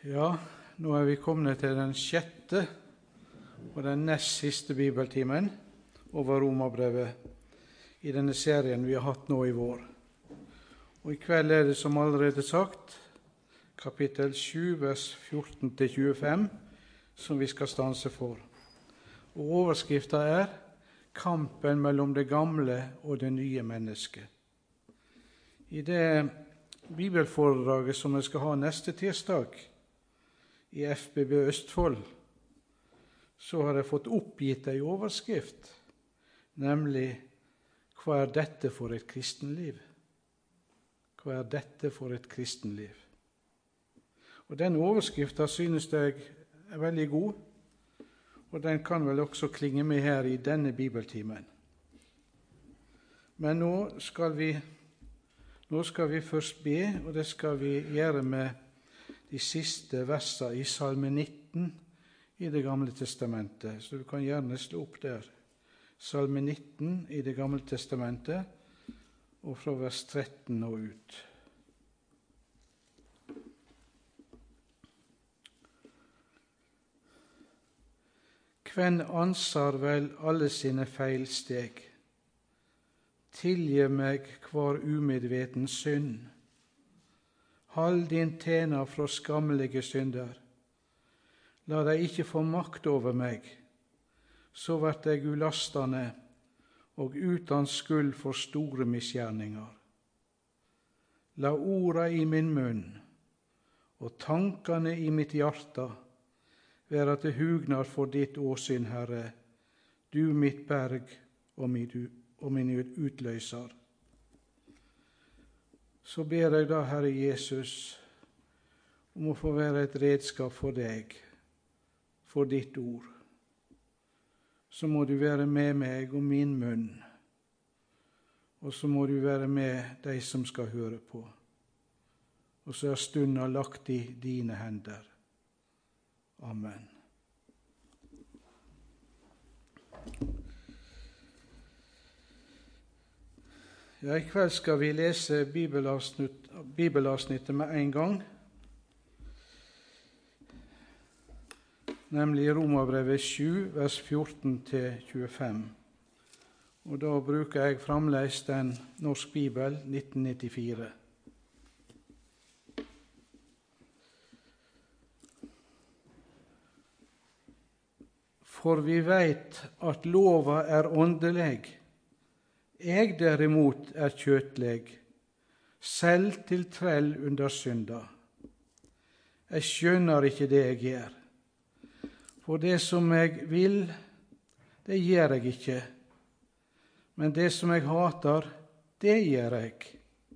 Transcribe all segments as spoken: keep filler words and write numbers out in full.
Ja, nå er vi kommet til den sjette og den nest siste bibeltimen over Romerbrevet i denne serien vi har hatt nå i vår. Og i kveld er det, som allerede sagt, kapittel sju, vers fjorten til tjuefem, som vi skal stanse for. Og overskriften er «Kampen mellom det gamle og det nye mennesket». I det bibelforedraget som jeg skal ha neste tirsdag i F B B Østfold, så har jeg fått oppgitt en overskrift, nemlig «Hva er dette for et kristenliv?» Hva er dette for et kristenliv? Og den overskriften synes jeg er veldig god, og den kan vel også klinge med her i denne bibeltimen. Men nå skal vi, nå skal vi først be, og det skal vi gjøre med de siste versene i Salme nitten i Det gamle testamentet. Så du kan gjerne slå opp der. Salme nitten i Det gamle testamentet, og fra vers tretten og ut. Hvem ansar vel alle sine feilsteg? Tilgi meg hver umedveten synd. Hold din tjener fra skammelige synder. La deg ikke få makt over meg, så vert jeg ulastende og uten skyld for store misgjerninger. La orda i min munn og tankene i mitt hjerte være til hugnad for ditt åsyn, Herre, du mitt berg og min utløser. Så ber jeg da, Herre Jesus, om å få være et redskap for deg, for ditt ord. Så må du være med meg og min munn, og så må du være med de som skal høre på. Og så er stunden lagt i dine hender. Amen. Ja, i kveld skal vi lese bibelavsnitt, bibelavsnittet med en gang, nemlig Romerbrevet sju, vers fjorten til tjuefem. Og da bruker jeg fremdeles den Norsk Bibel nitten nittifire. For vi vet at lova er åndelig, jeg derimot er kjøtleg, selv til trell under synda. Jeg skjønner ikke det jeg gjør. For det som jeg vil, det gjør jeg ikke. Men det som jeg hater, det gjør jeg.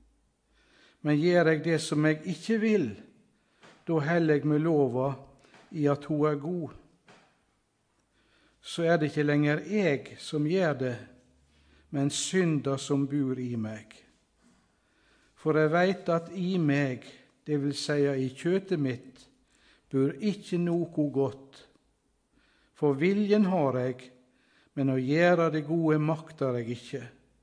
Men gjør jeg det som jeg ikke vil, da heller jeg med lova i at hun er god. Så er det ikke lenger jeg som gjør det, men synda som bor i meg. For jeg vet at i meg, det vil seie i kjøtet mitt, bor ikke noe godt. For viljen har jeg, men å gjøre det gode makter jeg ikke.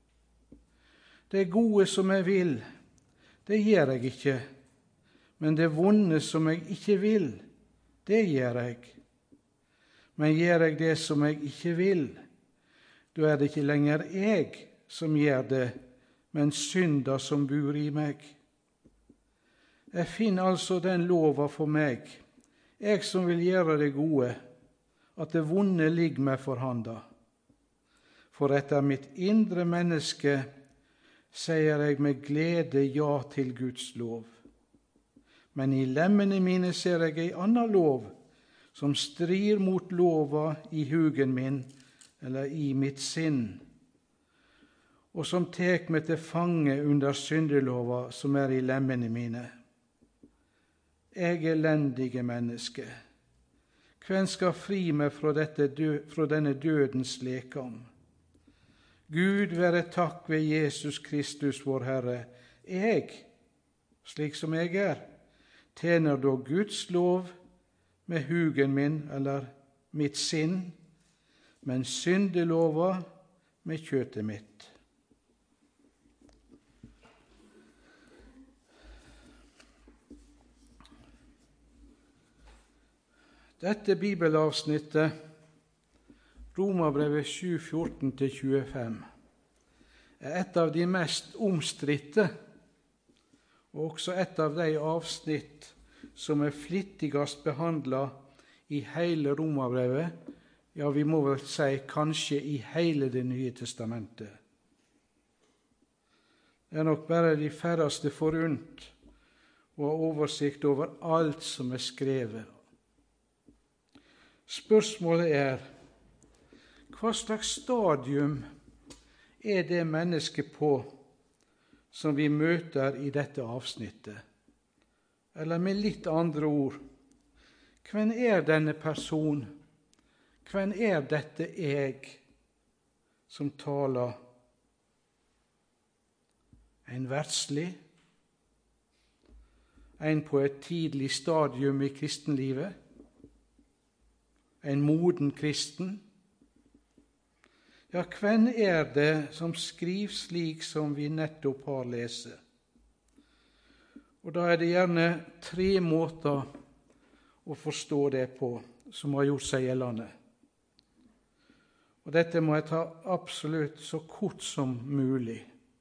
Det gode som jeg vil, det gjør jeg ikke, men det vonde som jeg ikke vil, det gjør jeg. Men gjør jeg det som jeg ikke vil, da er det ikke lenger jeg som gjør det, men synda som bor i meg. Jeg finner altså den lova for meg, jeg som vil gjøre det gode, at det vonde ligger meg for handa. For etter mitt indre menneske sier jeg med glede ja til Guds lov. Men i lemmene mine ser jeg en annen lov, som strir mot lova i hugen min, eller i mitt sinn, og som tek meg til fange under syndelova som er i lemmene mine. Jeg er elendige menneske. Hvem skal fri meg fra, dette dø, fra denne dødens lekam? Gud være takk ved Jesus Kristus, vår Herre. Jeg, slik som jeg er, tjener da Guds lov med hugen min, eller mitt sinn, men syndelova med kjøtet mitt. Dette bibelavsnittet, Romerbrevet sju fjorten til tjuefem, er et av de mest omstridte, og også et av de avsnitt som er flittigast behandlet i hele Romerbrevet, ja, vi må vel si kanskje i hele Det nye testamentet. Det er nok bare de færreste forunt å ha oversikt over alt som er skrevet. Spørsmålet er, hva slags stadium er det mennesket på som vi møter i dette avsnittet? Eller med litt andre ord, hvem er denne person? Hvem er dette jeg som taler? En verdslig? En på et tidlig stadium i kristenlivet? En moden kristen? Ja, hvem er det som skriver slik som vi nettopp har lest? Og da er det gjerne tre måter å forstå det på som har gjort seg gjeldende. Og dette må jeg ta absolutt så kort som mulig.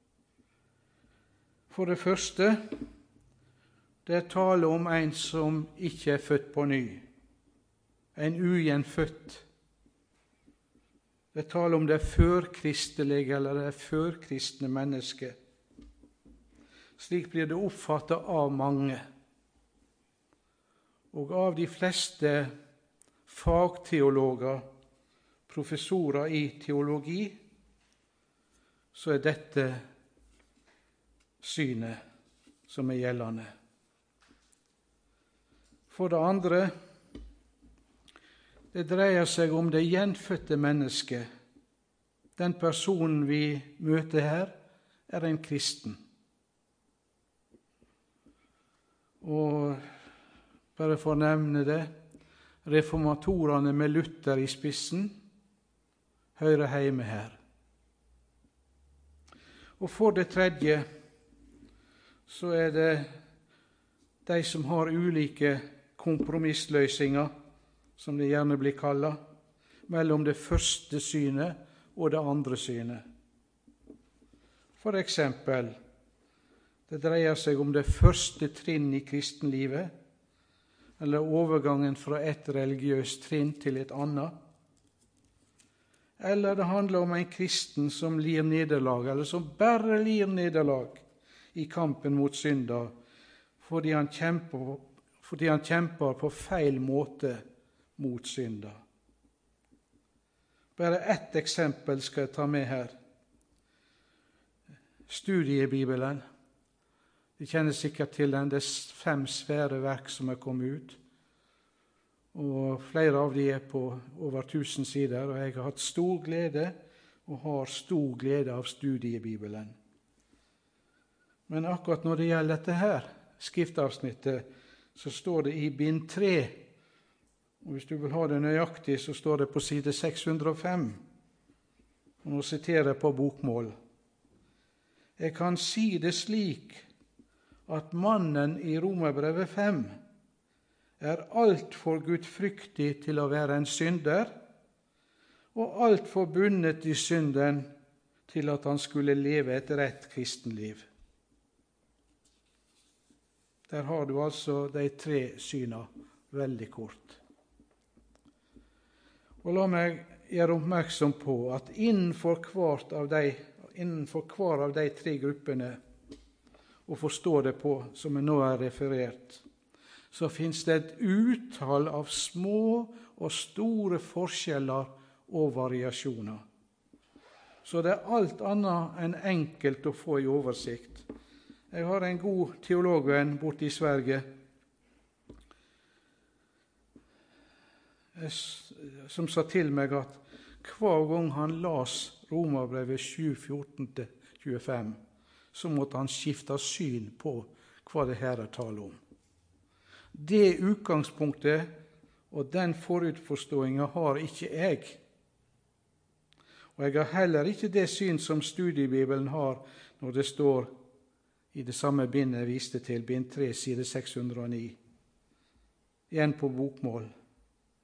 For det første, det er tale om en som ikke er født på ny, en ugjenfødt. Det er tale om det førkristelige eller det førkristne mennesket. Slik blir det oppfattet av mange. Og av de fleste fagteologer, professorer i teologi, så er dette synet som er gjeldende. For det andre, det dreier seg om det gjenfødte mennesket. Den personen vi møter her, er en kristen. Og bare for å nevne det, reformatorene med Luther i spissen hører hjemme her. Og for det tredje, så er det de som har ulike kompromissløsninger, som det gjerne blir kallet, mellom det første synet og det andre synet. For eksempel, det dreier seg om det første trinn i kristenlivet, eller overgangen fra et religiøst trinn til et annet. Eller det handler om en kristen som lir nederlag, eller som bare lir nederlag i kampen mot synder, fordi han kjemper, fordi han kjemper på feil måte mot synder. Bare ett eksempel skal jeg ta med her. Studiebibelen. De kjenner sikkert til den. Det er fem svære verk som er kommet ut. Og flere av de er på over tusen sider, og jeg har hatt stor glede og har stor glede av studiebibelen. Men akkurat når det gjelder dette her, skriftavsnittet, så står det i bind tre, og hvis du vil ha det nøyaktig, så står det på side seks hundre og fem. Og nå siterer jeg på bokmål. Jeg kan si det slik at mannen i Romerbrevet fem er alt for gudfryktig til å være en synder, og alt for bundet i synden til at han skulle leve et rett kristenliv. Der har du altså de tre syna veldig kort. Og la meg gjøre oppmerksom på at innenfor, hvert av de, innenfor hver av de tre gruppene, og forstå det på, som jeg nå har referert, så finnes det et utall av små og store forskjeller og variasjoner. Så det er alt annet enn enkelt å få i oversikt. Jeg har en god teologvenn borte i Sverige som sa til meg at hver gang han las Romerbrevet sju fjorten til tjuefem, så måtte han skifte syn på hva det her er tale om. Det utgangspunktet og den forutforståingen har ikke jeg. Og jeg har heller ikke det syn som studiebibelen har når det står i det samme bindet jeg viste til, bind tre, side seks hundre og ni. Igjen på bokmål.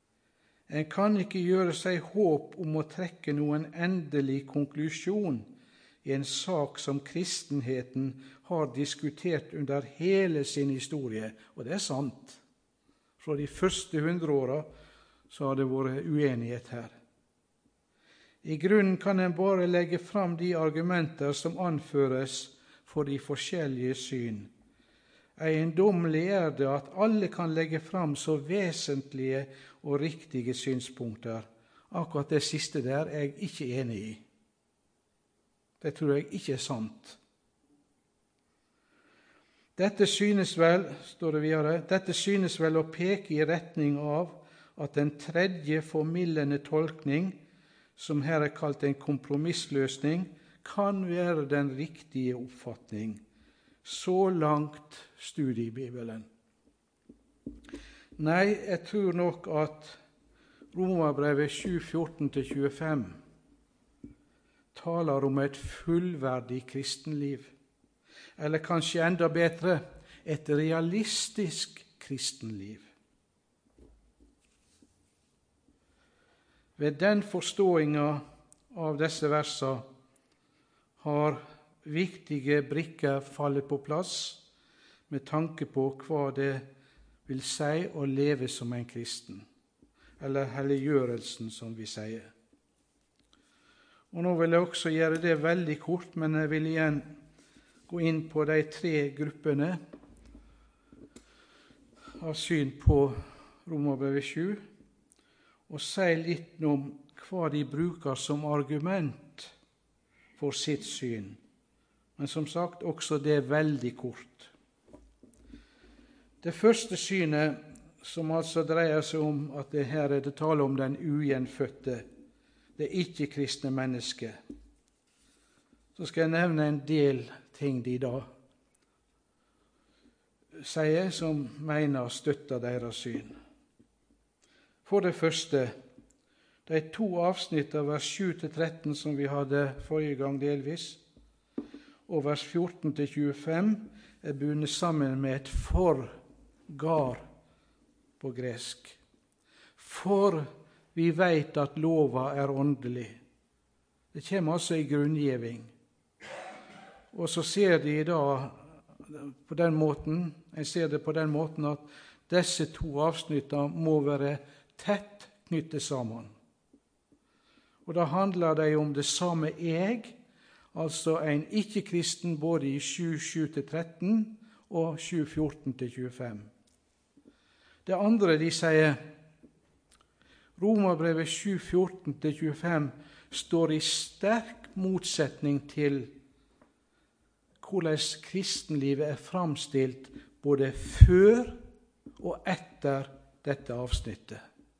En kan ikke gjøre seg håp om å trekke noen endelig konklusjon i en sak som kristenheten har diskutert under hele sin historie, og det er sant. Fra de første hundreåra så har det vært uenighet her. I grunnen kan en bare legge fram de argumenter som anføres for de forskjellige syn. Eiendommelig er det at alle kan legge fram så vesentlige og riktige synspunkter. Akkurat det siste der er jeg ikke enig i. Det tror jeg ikke er sant. Dette synes vel, står det videre, dette synes vel å peke i retning av at den tredje formildende tolkning, som her er kalt en kompromissløsning, kan være den riktige oppfatning. Så langt studiebibelen. Nei, jeg tror nok at Romerbrevet sju fjorten til tjuefem taler om et fullverdig kristenliv, eller kanskje enda bedre, et realistisk kristenliv. Ved den forståinga av disse versene har viktige brikker fallet på plass med tanke på hva det vil si å leve som en kristen, eller helliggjørelsen, som vi sier. Og nå vil jeg også gjøre det veldig kort, men jeg vil igjen gå inn på de tre gruppene av syn på Romerbrevet sju, og si litt om hva de bruker som argument for sitt syn. Men som sagt, også det er veldig kort. Det første synet, som altså dreier seg om at det her er det tale om den ugjenfødte, det ikke-kristne mennesket, så skal jeg nevne en del ting de da sier, som mener støtter deres syn. For det første, de to avsnitt av vers sju til tretten som vi hadde forrige gang delvis, og vers fjorten til tjuefem, er bundet sammen med et forgar på gresk. For vi vet at lova er åndelig. Det kommer altså i grunngjeving. Og så ser de da på den måten, jeg ser det på den måten at disse to avsnittene må være tett knyttet sammen. Og da handler det om det samme jeg, altså en ikke-kristen både i sju sju til tretten og sju fjorten til tjuefem. Det andre de sier, Romerbrevet sju fjorten til tjuefem står i sterk motsetning til hvordan kristenlivet er framstilt både før og etter dette avsnittet.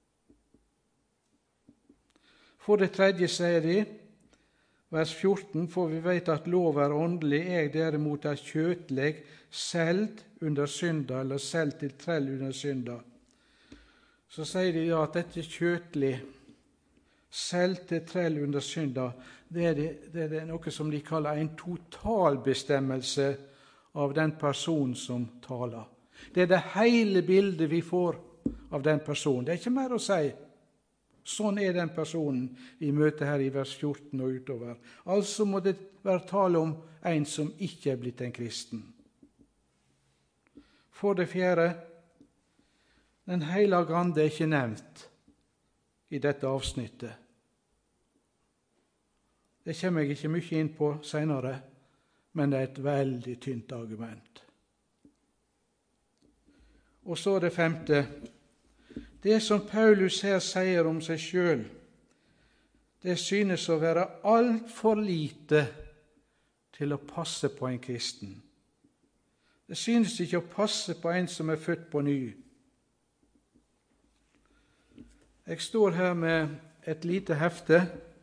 For det tredje sier de, vers fjorten, for vi vet at lov er åndelig, jeg derimot er kjøtlig, selv under synda, eller selv til trell under synda. Så sier de da at dette kjøtlig, selv til trell under synda, det er, det, det er noe som de kaller en totalbestemmelse av den personen som taler. Det er det hele bildet vi får av den personen. Det er ikke mer å si. Sånn er den personen vi møter her i vers fjorten og utover. Altså må det være tale om en som ikke er blitt en kristen. For det fjerde, Den hellige ande er ikke nevnt i dette avsnittet. Det kommer jeg ikke mye inn på senere, men det er et veldig tynt argument. Og så det femte. Det som Paulus her sier om seg selv, det synes å være alt for lite til å passe på en kristen. Det synes ikke å passe på en som er født på ny. Jeg står her med et lite hefte,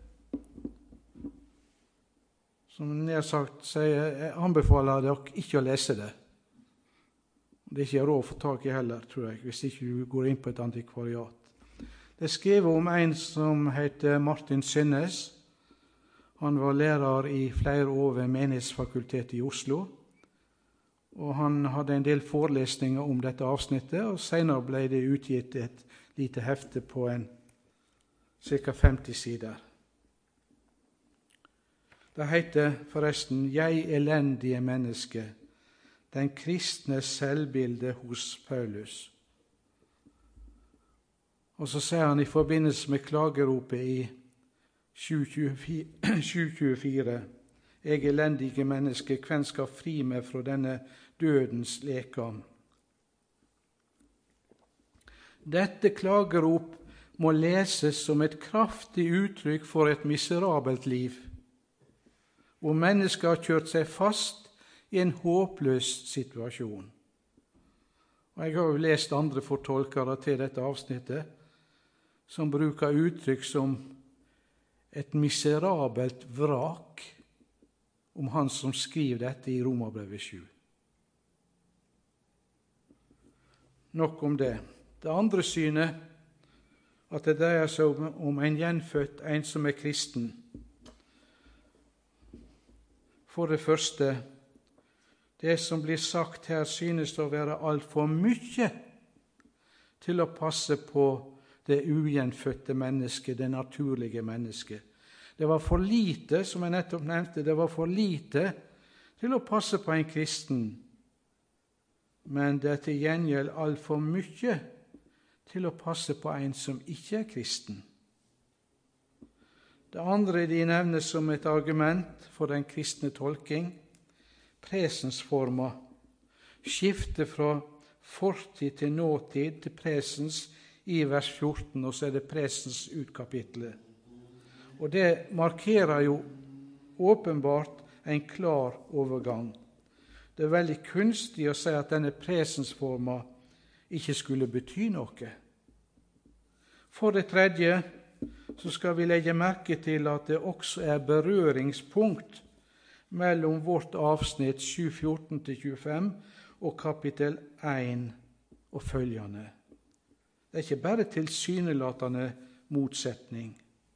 som nær sagt sier, jeg anbefaler dere ikke å lese det. Det er ikke råd å få tak i heller, tror jeg, hvis ikke du går inn på et antikvariat. Det er skrevet om en som heter Martin Synnes. Han var lærer i flere år ved Menighetsfakultetet i Oslo, og han hadde en del forelesninger om dette avsnittet, og senere ble det utgitt et lite hefte på en ca. femti sider. Det heter forresten «Jeg elendige menneske», den kristne selvbilde hos Paulus. Og så sier han i forbindelse med klageropet i sju tjuefire, «Jeg elendige menneske, hvem skal fri meg fra denne dødens lekam?» Dette klagerop må leses som et kraftig uttrykk for et miserabelt liv, hvor mennesker har kjørt seg fast i en håpløs situasjon. Og jeg har jo lest andre fortolkere til dette avsnittet, som bruker uttrykk som et miserabelt vrak om han som skriver dette i Romerbrevet sju. Nok om det. Det andre synet, at det dreier seg om en gjenfødt, en som er kristen. For det første, det som blir sagt her synes å være alt for mye til å passe på det ugjenfødte mennesket, det naturlige mennesket. Det var for lite, som jeg nettopp nevnte, det var for lite til å passe på en kristen, men det er til gjengjeld alt for mye til å passe på en som ikke er kristen. Det andre de nevner som et argument for den kristne tolking, presensforma, skifte fra fortid til nåtid til presens i vers fjorten, og så er det presens utkapitlet. Og det markerer jo åpenbart en klar overgang. Det er veldig kunstig å si at denne presensforma ikke skulle bety noe. For det tredje så skal vi legge merke til at det også er berøringspunkt mellom vårt avsnitt sju fjorten til tjuefem og kapittel én og følgende. Det er ikke bare tilsynelatende motsetning.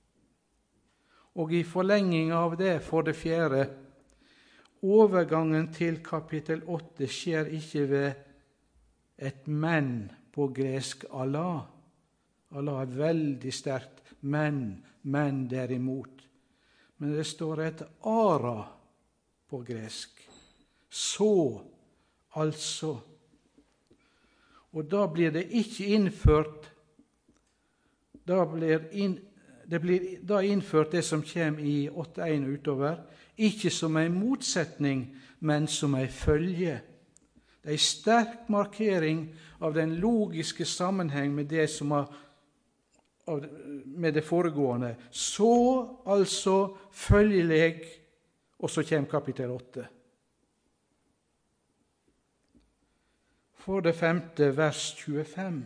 Og i forlenging av det, for det fjerde, overgangen til kapittel åtte skjer ikke ved et men på gresk Allah. Allah er veldig sterkt, men, men derimot. Men det står et ara på gresk. Så, altså. Og da blir det ikke innført, da blir inn, det blir da innført det som kommer i åtte én og utover, ikke som en motsetning, men som en følge. Det er en sterk markering av den logiske sammenheng med det som har, med det foregående. Så, altså, følgelig, og så kommer kapittel åtte. For det femte, vers tjuefem.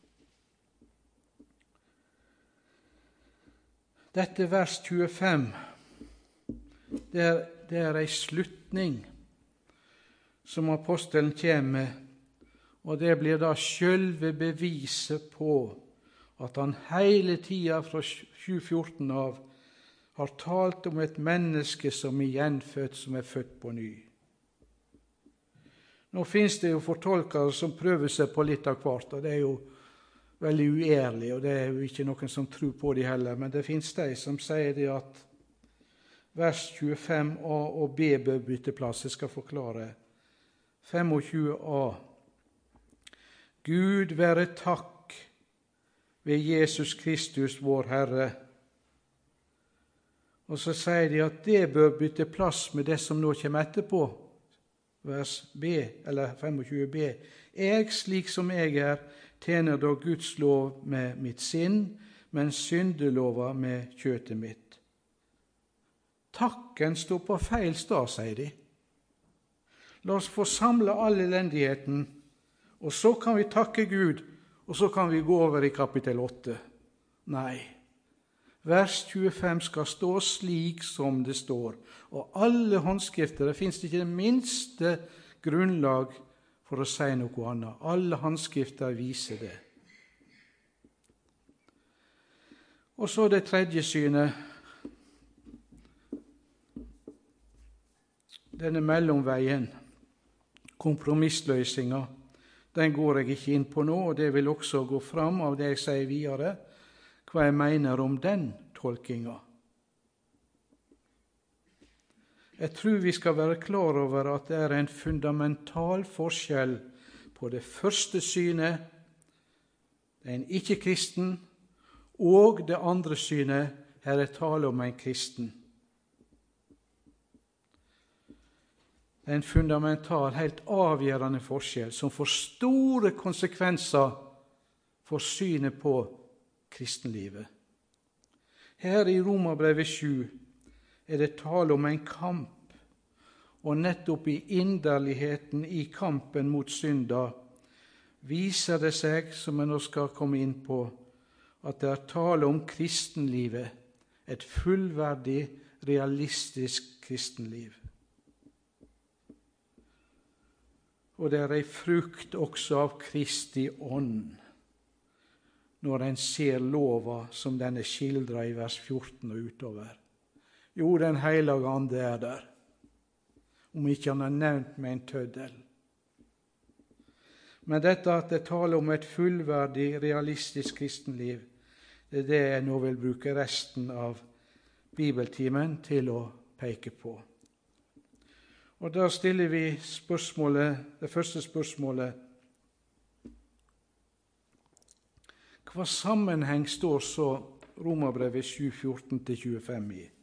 Dette vers tjuefem, det er, det er en slutning som apostelen kommer med, og det blir da selve beviset på at han hele tida fra sju fjorten av har talt om et menneske som er gjenfødt, som er født på ny. Nå finnes det jo fortolkere som prøver seg på litt av hvert, og det er jo veldig uærlig, og det er jo ikke noen som tror på det heller, men det finnes de som sier det at vers tjuefem a og b bør bytte plass. Jeg skal forklare. tjuefem a. Gud være takk ved Jesus Kristus, vår Herre. Og så sier de at det bør bytte plass med det som nå kommer etterpå, vers b, eller tjuefem b. Jeg, slik som jeg er, tjener da Guds lov med mitt sinn, men syndelova med kjøtet mitt. Takken står på feil sted, sier de. La oss få samle all elendigheten, og så kan vi takke Gud, og så kan vi gå over i kapittel åtte. Nei, vers tjuefem skal stå slik som det står, og alle håndskrifter, det finnes ikke det minste grunnlag for å si noe annet. Alle håndskrifter viser det. Og så det tredje synet, denne mellomveien, kompromissløsninga, den går jeg ikke inn på nå, og det vil også gå fram av det jeg sier videre. hva jeg mener om den tolkinga. Jeg tror vi skal være klar over at det er en fundamental forskjell på det første synet, det er en ikke-kristen, og det andre synet, her er tale om en kristen. Det er en fundamental, helt avgjørende forskjell som får store konsekvenser for synet på kristenlivet. Her i Romerbrevet sju er det tale om en kamp, og nettopp i inderligheten i kampen mot synda viser det seg, som jeg nå skal komme inn på, at det er tale om kristenlivet, et fullverdig, realistisk kristenliv. Og det er ei frukt også av Kristi ånd, når en ser lova som den er skildret i vers fjorten og utover. Jo, den hellige ande er der, om ikke han har nevnt med en tøddel. Men dette at det taler om et fullverdig, realistisk kristenliv, det er det jeg nå vil bruke resten av bibeltimen til å peke på. Og da stiller vi spørsmålet, det første spørsmålet: hva sammenheng står så Romerbrevet sju fjorten til tjuefem i?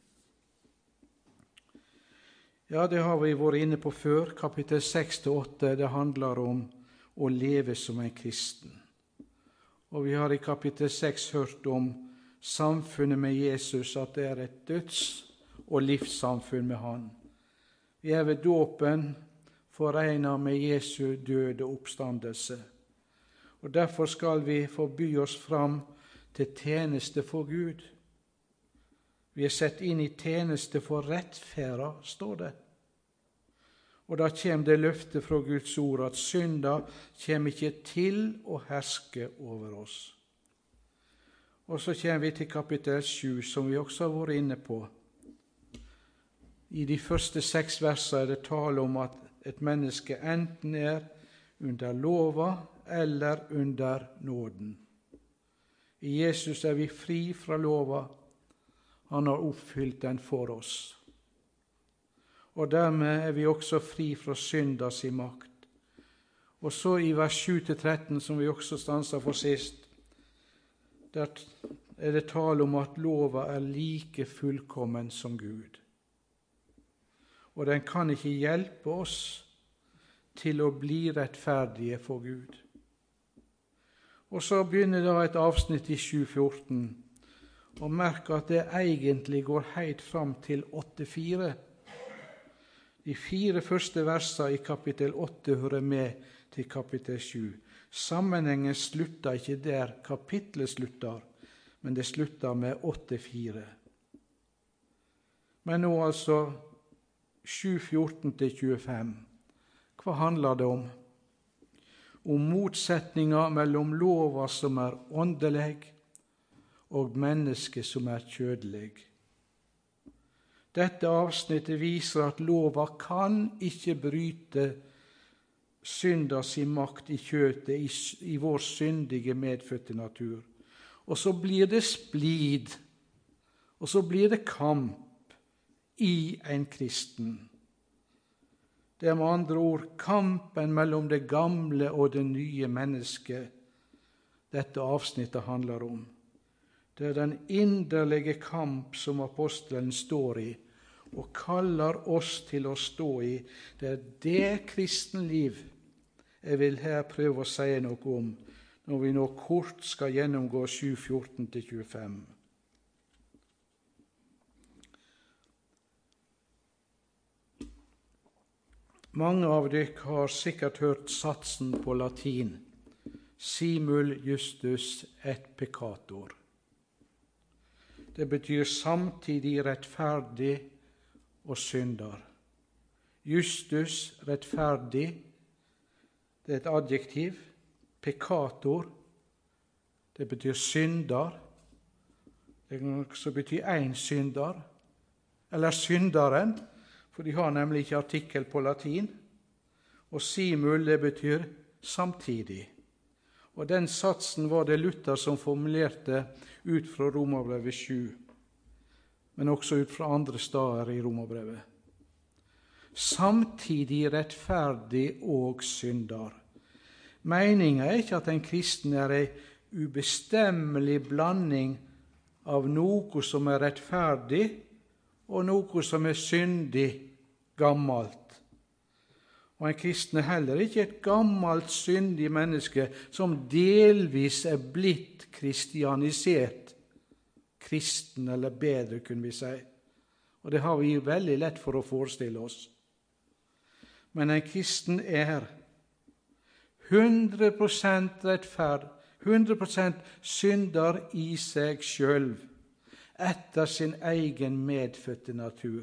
Ja, det har vi vært inne på før. Kapittel seks til åtte, det handler om å leve som en kristen. Og vi har i kapittel seks hørt om samfunnet med Jesus, at det er et døds- og livssamfunn med han. Vi er ved dåpen forenet med Jesu død og oppstandelse. Og derfor skal vi forby oss fram til tjeneste for Gud. Vi er sett inn i tjeneste for rettferda, står det. Og da kommer det løftet fra Guds ord at synda kommer ikke til å herske over oss. Og så kommer vi til kapittel sju, som vi også har vært inne på. I de første seks versene er det tale om at et menneske enten er under lova eller under nåden. I Jesus er vi fri fra lova. Han har oppfylt den for oss. Og dermed er vi også fri fra syndas i makt. Og så i vers sju til tretten, som vi også stanset for sist, der er det tale om at lova er like fullkommen som Gud. Og den kan ikke hjelpe oss til å bli rettferdige for Gud. Og så begynner da et avsnitt i sju fjorten, og merk at det egentlig går helt fram til åtte fire. De fire første versene i kapittel åtte hører med til kapittel sju. Sammenhengen slutter ikke der kapittelet slutter, men det slutter med åtte fire. Men nå altså sju fjorten til tjuefem. Hva handler det om? Om motsetninger mellom lova som er åndelig, og mennesket som er kjødelig. Dette avsnittet viser at lova kan ikke bryte syndas i makt i kjøtet, i, i vår syndige medfødte natur. Og så blir det splid, og så blir det kamp i en kristen. Det er med andre ord kampen mellom det gamle og det nye mennesket dette avsnittet handler om. Det er den inderlige kamp som apostelen står i, og kaller oss til å stå i. Det er det kristenliv jeg vil her prøve å si noe om, når vi nå kort skal gjennomgå sju fjorten til tjuefem. Mange av dere har sikkert hørt satsen på latin, simul justus et peccator. Det betyr samtidig rettferdig og synder. Justus, rettferdig, det er et adjektiv. Peccator, det betyr synder. Det kan også bety en synder, eller synderen, for de har nemlig ikke artikkel på latin. Og simul, det betyr samtidig. Og den satsen var det Luther som formulerte ut fra Romerbrevet sju, men også ut fra andre steder i Romerbrevet. Samtidig rettferdig og synder. Meningen er ikke at en kristen er en ubestemmelig blanding av noe som er rettferdig og noe som er syndig, gammelt. Og en kristen er heller ikke et gammelt, syndig menneske som delvis er blitt kristianisert. Kristen, eller bedre, kunne vi si. Og det har vi veldig lett for å forestille oss. Men en kristen er hundre prosent rettferd, hundre prosent synder i seg selv, etter sin egen medfødte natur.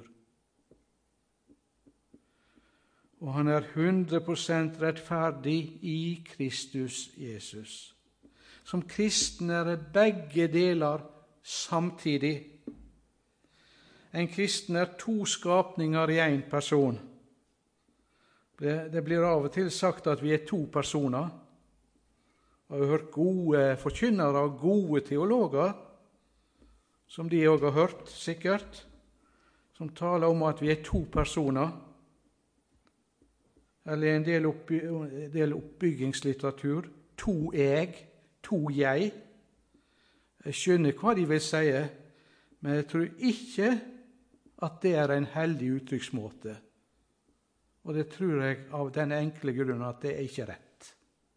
Og han er hundre prosent rettferdig i Kristus Jesus. Som kristen er det begge deler samtidig. En kristen er to skapninger i en person. Det blir av og til sagt at vi er to personer. Jeg har hørt gode forkynnere og gode teologer, som de også har hørt sikkert, som taler om at vi er to personer, eller en del, oppby en del oppbyggingslitteratur, to jeg, to jeg. Jeg skjønner hva de vil si, men jeg tror ikke at det er en heldig uttrykksmåte. Og det tror jeg av den enkle grunnen at det er ikke rett.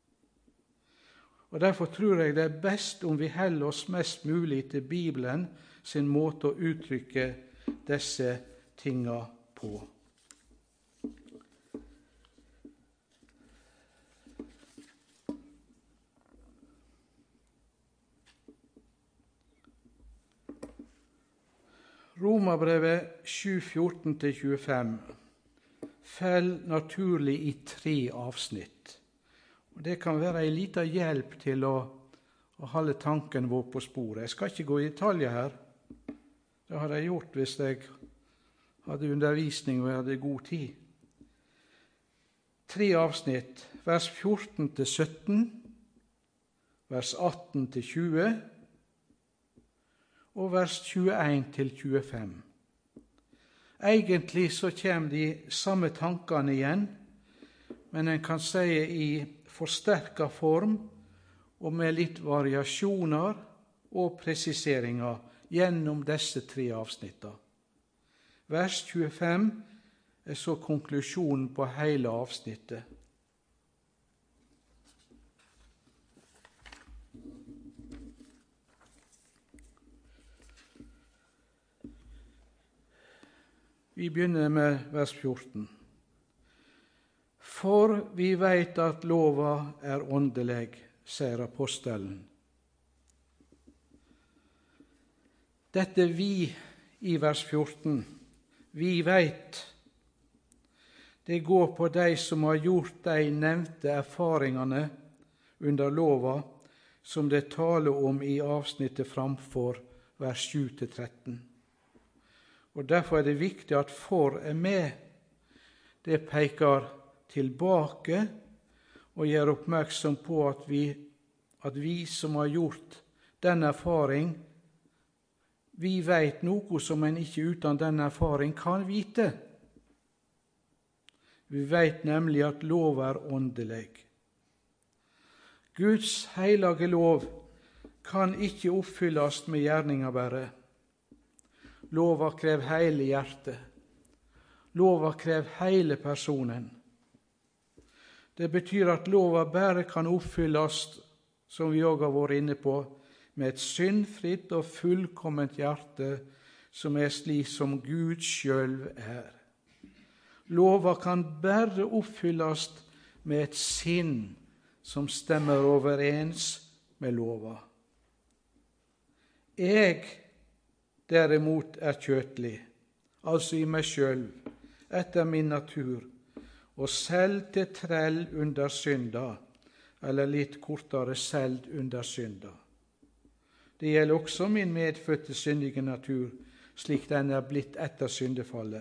Og derfor tror jeg det er best om vi holder oss mest mulig til Bibelen sin måte å uttrykke disse tingene på. Romerbrevet sju fjorten til tjuefem faller naturlig i tre avsnitt. Og det kan være en liten hjelp til å, å holde tanken vår på sporet. Jeg skal ikke gå i detaljer her. Det hadde jeg gjort hvis jeg hadde undervisning og jeg hadde god tid. Tre avsnitt, vers fjorten til sytten, vers atten til tjue, og vers tjueen til tjuefem. Egentlig så kommer de samme tankene igjen, men en kan si i forsterket form og med litt variasjoner og presiseringer gjennom disse tre avsnittene. Vers tjuefem er så konklusjonen på hele avsnittet. Vi begynner med vers fjorten. For vi vet at lova er åndelig, sier apostelen. Dette vi i vers fjorten, vi vet, det går på de som har gjort de nevnte erfaringene under lova, som det taler om i avsnittet framfor vers sju til tretten. Og derfor er det viktig at for er med. Det peker tilbake og gjør oppmerksom på at vi, at vi som har gjort den erfaring, vi vet noe som en ikke uten den erfaring kan vite. Vi vet nemlig at lov er åndelig. Guds hellige lov kan ikke oppfylles med gjerninger bare. Lova krev hele hjertet. Lova krev hele personen. Det betyr at lova bare kan oppfylles, som vi også har vært inne på, med et syndfritt og fullkomment hjerte, som er slik som Gud selv er. Lova kan bare oppfylles med et sinn som stemmer overens med lova. Jeg derimot er kjøtlig, altså i meg selv, etter min natur, og selv til trell under synda, eller litt kortere selv under synda. Det gjelder også min medfødte syndige natur, slik den er blitt etter syndefallet.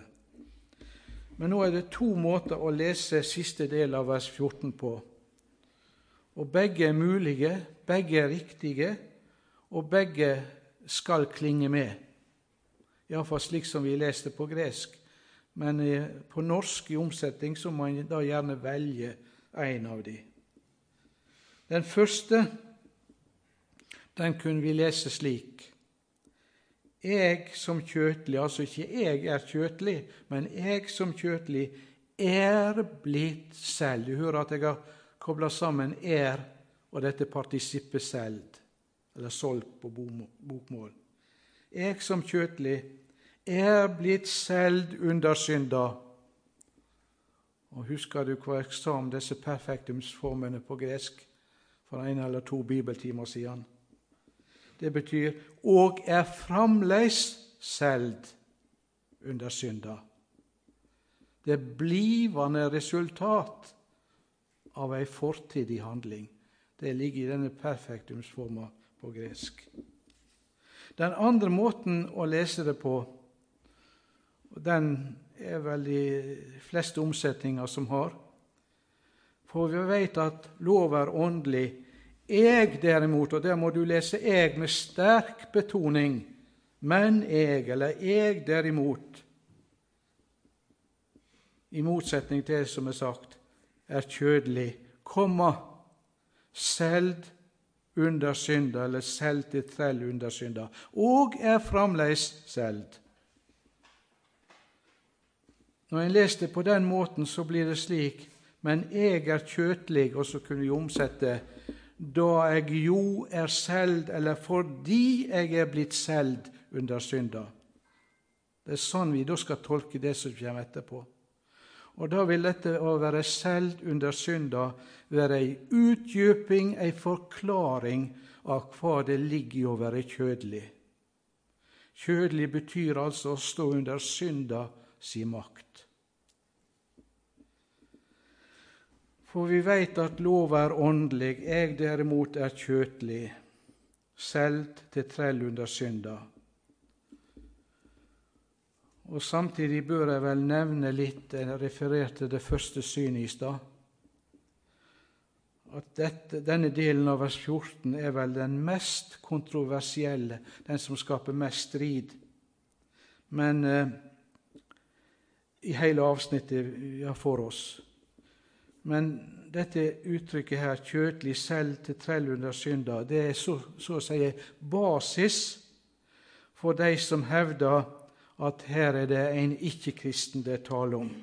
Men nå er det to måter å lese siste del av vers fjorten på. Og begge er mulige, begge er riktige, og begge skal klinge med. I hvert fall slik som vi leste på gresk. Men på norsk i omsetning så må man da gjerne velge en av de. Den første, den kunne vi lese slik. Jeg som kjøtlig, altså ikke jeg er kjøtlig, men jeg som kjøtlig er blitt selv. Du hører at jeg har koblet sammen er og dette partisippet selv, eller solgt på bokmål. Jeg som kjøtlig er blitt selv under synda. Og husker du hva jeg sa om disse perfektumsformene på gresk for en eller to bibeltimer siden? Det betyr og er framleis selv under synda. Det blivende resultat av en fortidig handling. Det ligger i denne perfektumsformen på gresk. Den andre måten å lese det på, og den er vel de fleste omsetninger som har, for vi vet at lov er åndelig. Jeg derimot, og der må du lese jeg med sterk betoning, men jeg, eller jeg derimot, i motsetning til det som er sagt, er kjødelig, komma, selv under synda, eller selv til trell under synda, og er framleis selv. Når jeg leste på den måten, så blir det slik, men jeg er kjøtlig, og så kunne vi omsette, da jeg jo er selv, eller fordi jeg er blitt selv under synda. Det er sånn vi da skal tolke det som kommer etterpå. Og da vil dette å være selv under synda være en utdyping, en forklaring av hva det ligger i å være kjødelig. Kjødelig betyr altså å stå under synda si makt. For vi vet at lov er åndelig, jeg derimot er kjøtlig, selv til trell under synda. Og samtidig bør jeg vel nevne litt, jeg refererte det første synet i stad, at dette, denne delen av vers fjorten er vel den mest kontroversielle, den som skaper mest strid. Men eh, i hele avsnittet ja, for oss. Men dette uttrykket her, kjøtlig selv til trell under synda, det er så, så å si basis for de som hevder at her er det en ikke-kristen det taler om.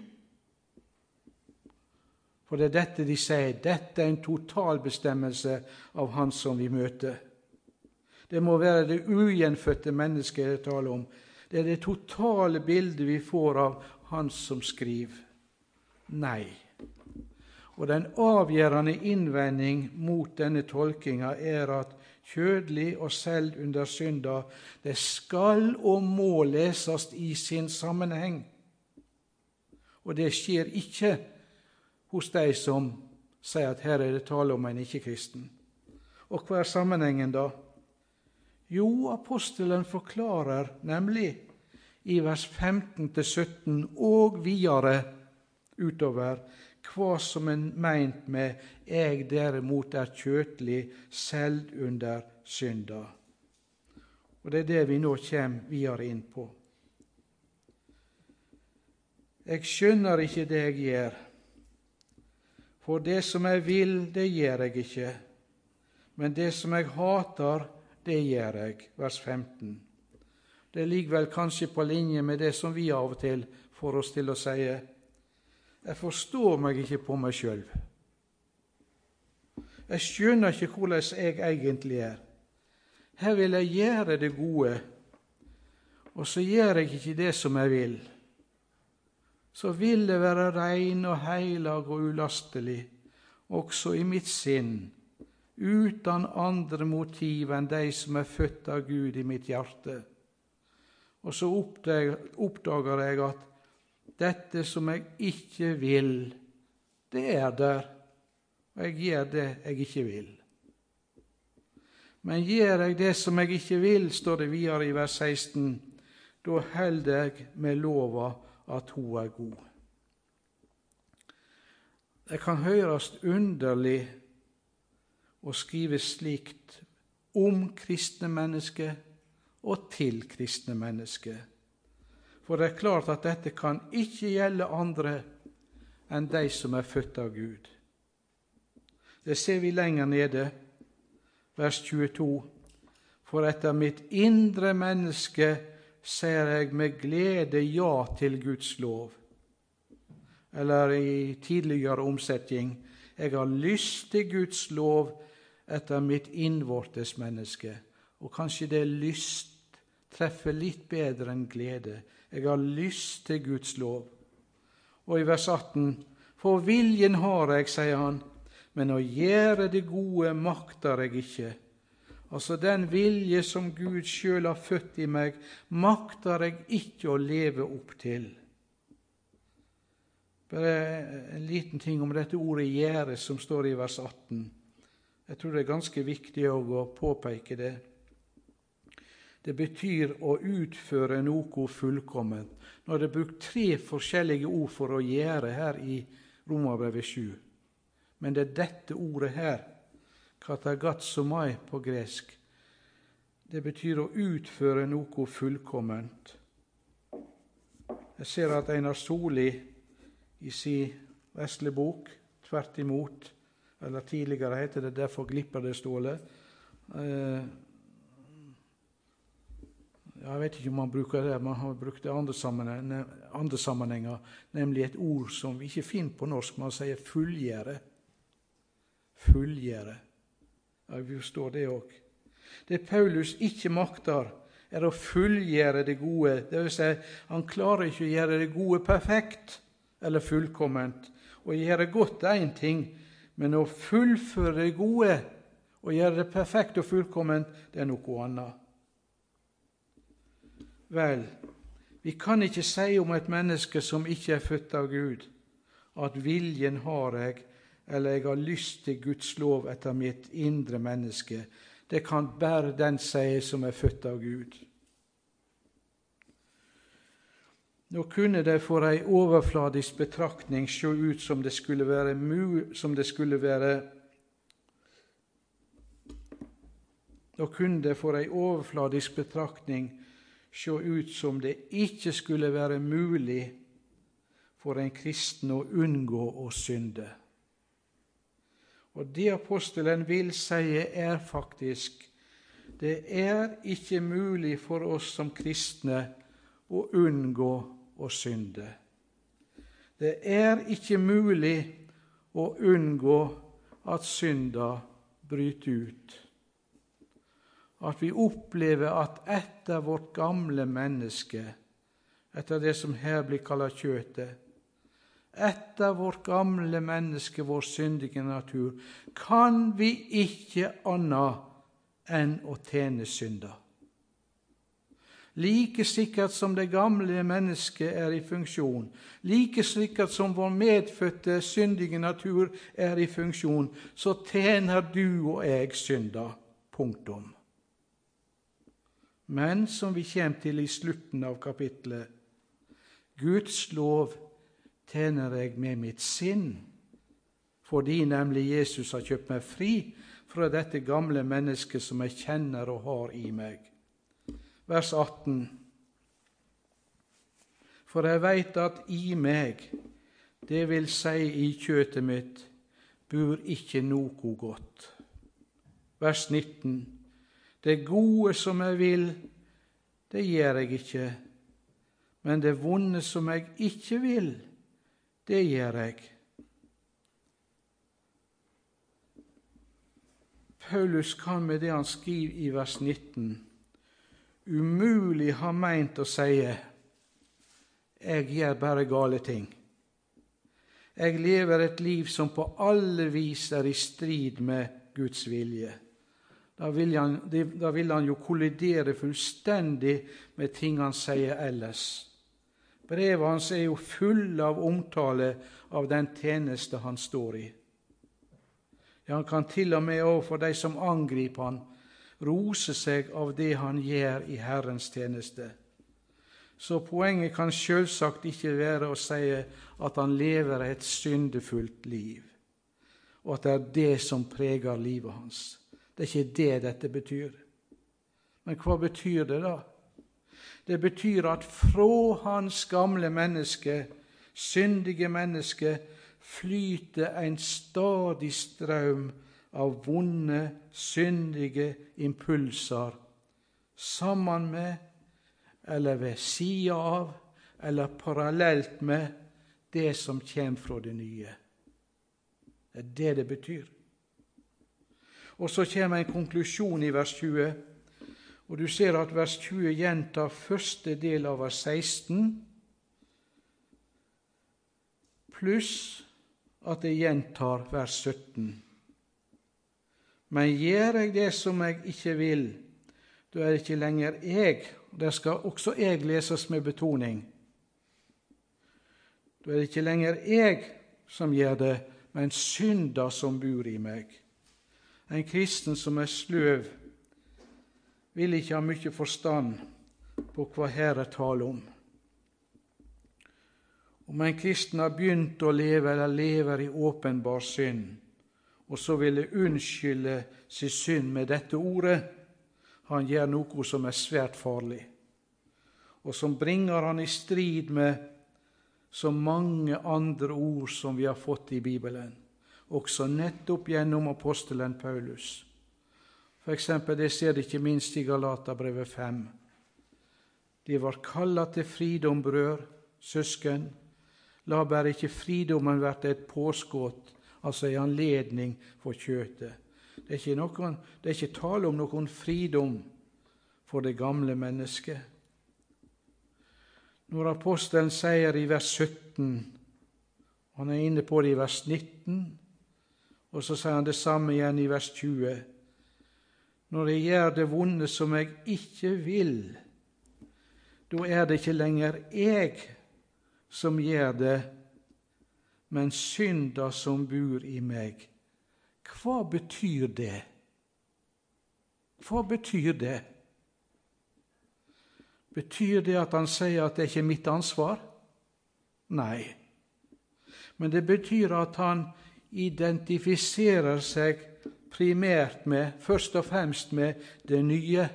For det er dette de sier, dette er en totalbestemmelse av han som vi møter. Det må være det ugjenfødte mennesket det taler om. Det er det totale bildet vi får av han som skriver. Nei. Og den avgjørende innvending mot denne tolkinga er at kjødelig og selv under synda, det skal og må leses i sin sammenheng. Og det skjer ikke hos de som sier at her er det tale om en ikke-kristen. Og hva er sammenhengen da? Jo, apostelen forklarer nemlig i vers femten til sytten og videre utover hva som er meint med «jeg derimot er kjøtlig, selv under synda». Og det er det vi nå kommer videre inn på. Jeg skjønner ikke det jeg gjør, for det som jeg vil, det gjør jeg ikke, men det som jeg hater, det gjør jeg. Vers femten. Det ligger vel kanskje på linje med det som vi av og til får oss til å si, jeg forstår meg ikke på meg selv. Jeg skjønner ikke hvordan jeg egentlig er. Her vil jeg gjøre det gode, og så gjør jeg ikke det som jeg vil. Så vil det være rein og heilag og ulastelig, også i mitt sinn, uten andre motiv enn de som er født av Gud i mitt hjerte. Og så oppdager jeg at dette som jeg ikke vil, det er der, og jeg gjør det jeg ikke vil. Men gjør jeg det som jeg ikke vil, står det videre i vers seksten, da holder jeg med lova at hun er god. Det kan høres underlig å skrive slikt om kristne mennesker og til kristne mennesker. For det er klart at dette kan ikke gjelde andre enn de som er født av Gud. Det ser vi lenger nede, vers tjueto. For etter mitt indre menneske ser jeg med glede ja til Guds lov. Eller i tidligere omsetning, jeg har lyst til Guds lov etter mitt innvortes menneske. Og kanskje det lyst treffer litt bedre enn glede. Jeg har lyst til Guds lov. Og i vers atten, for viljen har jeg, sier han, men å gjøre det gode makter jeg ikke. Altså den vilje som Gud selv har født i meg, makter jeg ikke å leve opp til. Bare en liten ting om dette ordet gjøre som står i vers atten. Jeg tror det er ganske viktig å påpeke det. Det betyr å utføre noe fullkomment. Nå er det brukt tre forskjellige ord for å gjøre her i Romerbrevet sju. Men det er dette ordet her, katagatsomai på gresk. Det betyr å utføre noe fullkomment. Jeg ser at Einar Soli i sin vesle bok, tvert imot, eller tidligere heter det derfor glipper det ståle. Eh, jeg vet ikke om man bruker det, man har brukt det i andre sammenhenger, andre sammenhenger, nemlig et ord som vi ikke finner på norsk, man sier fullgjøre. Fullgjøre. Ja, vi forstår det også. Det Paulus ikke makter, er å fullgjøre det gode. Det vil si, han klarer ikke å gjøre det gode perfekt, eller fullkomment. Å gjøre godt er en ting, men å fullføre det gode, og gjøre det perfekt og fullkomment, det er noe annet. Vel, vi kan ikke si om et menneske som ikke er født av Gud, at viljen har jeg, eller jeg har lyst til Guds lov etter mitt indre menneske. Det kan bare den si som er født av Gud. Nå kunne det for ei overfladisk betraktning se ut som det skulle være som det skulle være Nå kunne det for ei overfladisk betraktning se ut som det ikke skulle være mulig for en kristen å unngå å synde. Og det apostelen vil si er faktisk, det er ikke mulig for oss som kristne å unngå å synde. Det er ikke mulig å unngå at synda bryter ut. At vi opplever at etter vårt gamle menneske, etter det som her blir kalt kjøtet, etter vårt gamle menneske, vår syndige natur, kan vi ikke annet enn å tjene synda. Like sikkert som det gamle mennesket er i funksjon, like sikkert som vår medfødte syndige natur er i funksjon, så tjener du og jeg synda. Punktum. Men som vi kommer til i slutten av kapitlet, Guds lov tjener jeg med mitt sinn, fordi nemlig Jesus har kjøpt meg fri fra dette gamle mennesket som jeg kjenner og har i meg. Vers atten. For jeg vet at i meg, det vil si i kjøtet mitt, bor ikke noe godt. Vers nitten. Det gode som jeg vil, det gjør jeg ikke, men det vonde som jeg ikke vil, det gjør jeg. Paulus kan med det han skriver i vers nitten, umulig ha meint å si, jeg gjør bare gale ting. Jeg lever et liv som på alle vis er i strid med Guds vilje. Da vil, han, da vil han jo kollidere fullstendig med ting han sier ellers. Brevet hans er jo full av omtale av den tjeneste han står i. Ja, han kan til og med overfor de som angriper han, rose seg av det han gjør i Herrens tjeneste. Så poenget kan selvsagt ikke være å si at han lever et syndefullt liv. og at det er det som preger livet hans. Det er ikke det dette betyr. Men hva betyr det da? Det betyr at fra hans gamle menneske, syndige menneske, flyter en stadig strøm av vonde, syndige impulser, sammen med, eller ved siden av, eller parallelt med det som kommer fra det nye. Det er det det betyr. Og så kommer en konklusjon i vers tjue, og du ser at vers tjue gjentar første del av vers seksten, pluss at det gjentar vers sytten. Men gjør jeg det som jeg ikke vil, da er det ikke lenger jeg, og der skal også jeg leses med betoning. Da er det ikke lenger jeg som gjør det, men synder som bor i meg. En kristen som er sløv, vil ikke ha mye forstand på hva her er tale om. Om en kristen har begynt å leve eller lever i åpenbar synd, og så ville unnskylde sin synd med dette ordet, han gjør noe som er svært farlig, og som bringer han i strid med så mange andre ord som vi har fått i Bibelen, også nettopp gjennom apostelen Paulus. For eksempel, det ser det ikke minst i Galaterbrevet fem. De var kallet til fridom, brød, søsken. La bare ikke fridommen være et påskudd, altså en anledning for kjøtet. Det er ikke noen, det er ikke tale om noen fridom for det gamle mennesket. Når apostelen sier i vers sytten, han er inne på det i vers nitten, og så sier han det samme igjen i vers tjue. Når jeg gjør det vonde som jeg ikke vil, da er det ikke lenger jeg som gjør det, men synder som bor i meg. Hva betyr det? Hva betyr det? Betyr det at han sier at det ikke er mitt ansvar? Nei. Men det betyr at han identifiserer seg primært med, først og fremst med det nye.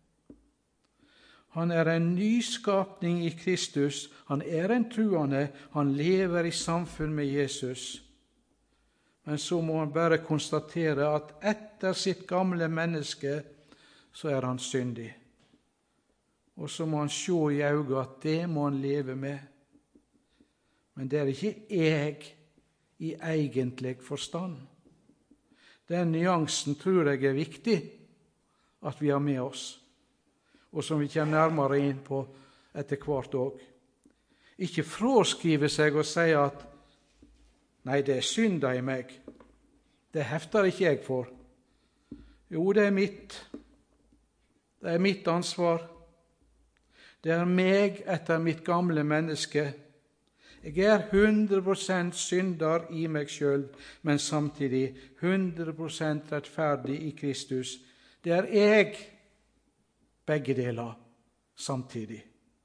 Han er en nyskapning i Kristus, han er en truende, han lever i samfunn med Jesus. Men så må han bare konstatere at etter sitt gamle menneske, så er han syndig. Og så må han se i øynene at det må han leve med. Men det er ikke jeg i egentlig forstand. Den nyansen tror jeg er viktig at vi har med oss, og som vi kommer nærmere inn på etter hvert også. Ikke fraskrive seg og si at nei, det er synder i meg. Det hefter ikke jeg for. Jo, det er mitt. Det er mitt ansvar. Det er meg etter mitt gamle menneske. Jeg er hundre prosent synder i meg selv, men samtidig hundre prosent rettferdig i Kristus. Det er jeg, begge deler, samtidig.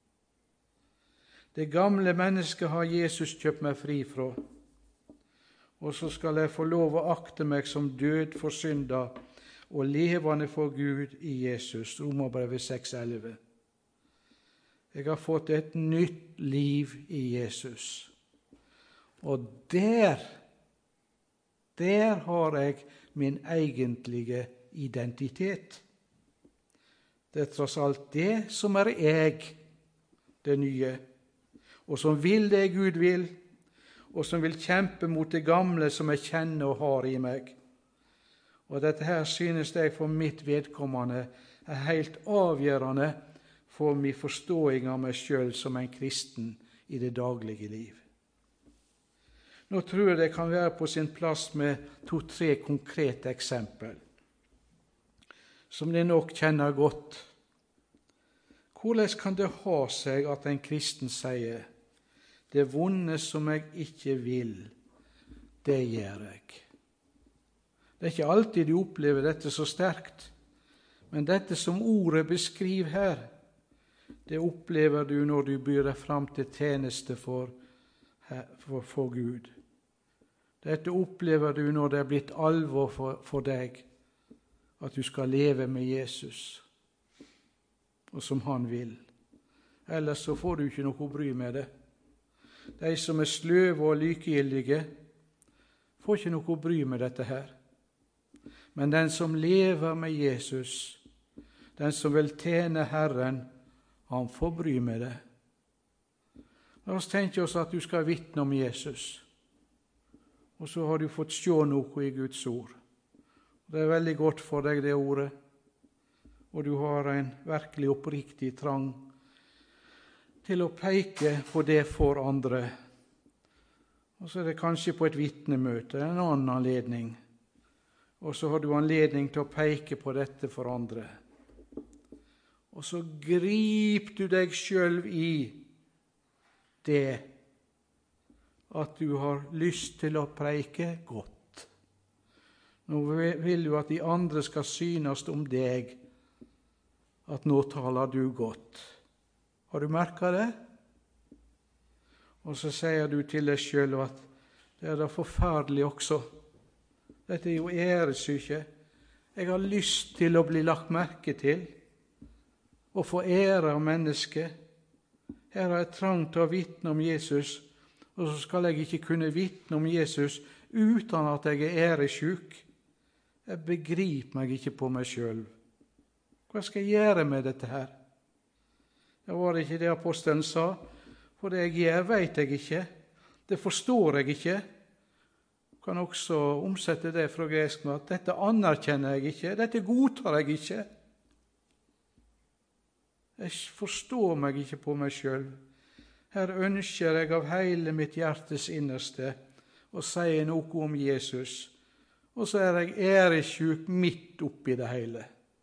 Det gamle mennesket har Jesus kjøpt meg fri fra, og så skal jeg få lov å akte meg som død for synder og levende for Gud i Jesus. Romerbrevet seks elleve. Jeg har fått et nytt liv i Jesus. Og der, der har jeg min egentlige identitet. Det er tross alt det som er jeg, det nye, og som vil det Gud vil, og som vil kjempe mot det gamle som jeg kjenner og har i meg. Og dette her synes jeg for mitt vedkommende er helt avgjørende for min forståing av meg selv som en kristen i det daglige liv. Nå tror jeg det kan være på sin plass med to-tre konkrete eksempel, som de nok kjenner godt. Hvordan kan det ha seg at en kristen sier, det vonde som jeg ikke vil, det gjør jeg? Det er ikke alltid du opplever dette så sterkt, men dette som ordet beskriver her, det opplever du når du byr deg fram til tjeneste for, for, for Gud. Dette opplever du når det er blitt alvor for, for deg, at du skal leve med Jesus, og som han vil. Ellers så får du ikke noe bry med det. De som er sløve og likegyldige, får ikke noe bry med dette her. Men den som lever med Jesus, den som vil tjene Herren, han får bry med det. La oss tenke oss at du skal vitne om Jesus, og så har du fått se noe i Guds ord. Det er veldig godt for deg, det ordet, og du har en virkelig oppriktig trang til å peke på det for andre. Og så er det kanskje på et vitnemøte, en annen anledning, og så har du anledning til å peke på dette for andre. Og så griper du deg selv i det at du har lyst til å preike godt. Nå vil du at de andre skal synes om deg, at nå taler du godt. Har du merket det? Og så sier du til deg selv at det er da forferdelig også. Dette er jo æresyke. Jeg har lyst til å bli lagt merke til, og få ære av mennesket. Her har jeg trang til å vitne om Jesus, og så skal jeg ikke kunne vitne om Jesus uten at jeg er æresjuk. Jeg begriper meg ikke på meg selv. Hva skal jeg gjøre med dette her? Det var ikke det apostelen sa. For det jeg gjør, vet jeg ikke. Det forstår jeg ikke. Jeg kan også omsette det fra gresk med at dette anerkjenner jeg ikke. Dette godtar jeg ikke. Jeg forstår meg ikke på meg selv. Her ønsker jeg av hele mitt hjertes innerste å si noe om Jesus, og så er jeg æresjuk midt oppi det hele.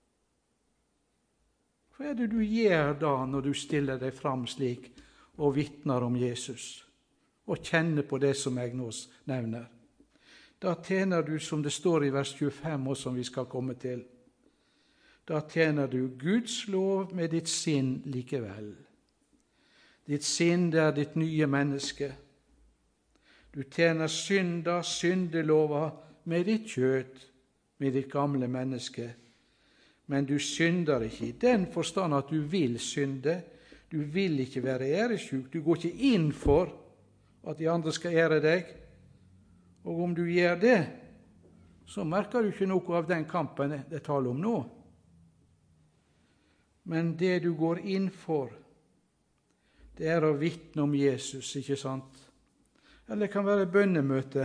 Hva er det du gjør da når du stiller deg fram slik og vitner om Jesus, og kjenner på det som jeg nå nevner? Da tjener du, som det står i vers tjuefem, og som vi skal komme til, da tjener du Guds lov med ditt sinn likevel. Ditt sinn, det er ditt nye menneske. Du tjener synda, syndelova med ditt kjøtt, med ditt gamle menneske. Men du synder ikke i den forstand at du vil synde. Du vil ikke være æresjuk. Du går ikke inn for at de andre skal ære deg. Og om du gjør det, så merker du ikke noe av den kampen det taler om nå. Men det du går inn for, det er å vitne om Jesus, ikke sant? Eller det kan være bønnemøte,